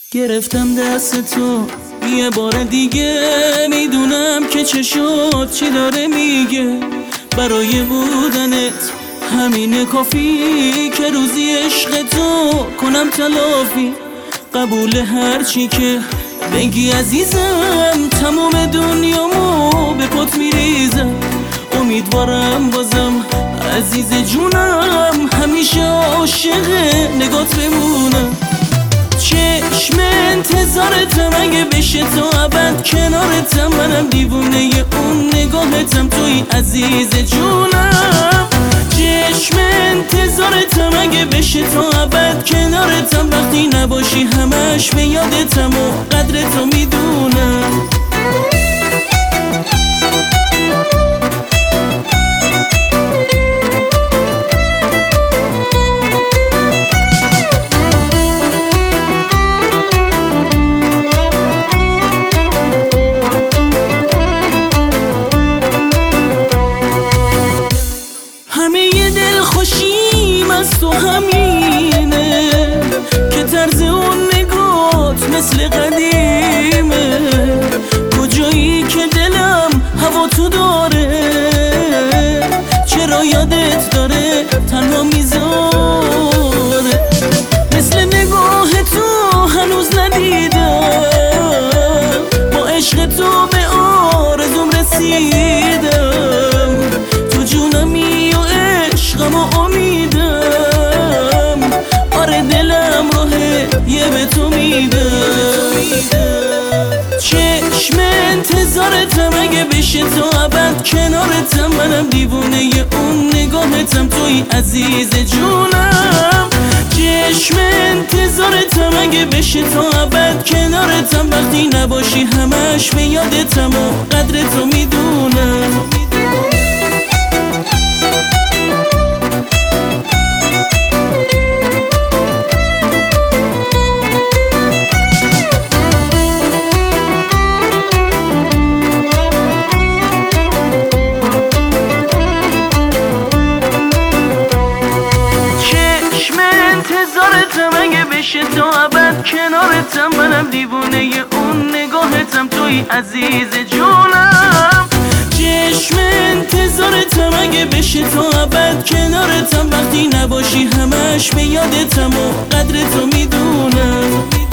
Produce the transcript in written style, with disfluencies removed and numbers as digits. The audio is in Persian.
گرفتم دست تو یه بار دیگه، میدونم که چه شد چی داره میگه. برای بودنت همینه کافی که روزی عشق تو کنم تلافی. قبول هر چی که بگی عزیزم، تمام دنیامو به پات میریزم. امیدوارم بازم عزیز جونم همیشه عاشق نگات بمونم. چشم انتظارتم اگه بشه تا ابد کنارتم، منم دیوونه اون نگاهتم توی عزیز جونم. چشم انتظارتم اگه بشه تا ابد کنارتم، وقتی نباشی همش به یادتم و قدرتو میدونم. خوشیم از تو همینه که طرز اون نگات مثل قدیمه. کجایی که دلم هوا تو داره، چرا یادت داره تنها میذاره. مثل نگاه تو هنوز ندیدم، با عشق تو به آرزوم رسیدم. تو جونمی و عشقم و امیدم، آره دلم راهه یه به تو میدم. چشم انتظارتم اگه بشه تا ابد کنارتم، منم دیوونه اون نگاهتم توی عزیز جونم. چشم انتظارتم اگه بشه تا ابد کنارتم، وقتی نباشی همش به یادتم و قدرتو میدونم. انتظارتم اگه بشه تا ابد کنارتم، منم دیوونه اون نگاهتم توی عزیز جونم. چشم انتظارتم اگه بشه تا ابد کنارتم، وقتی نباشی همش به یادتم و قدرتو میدونم.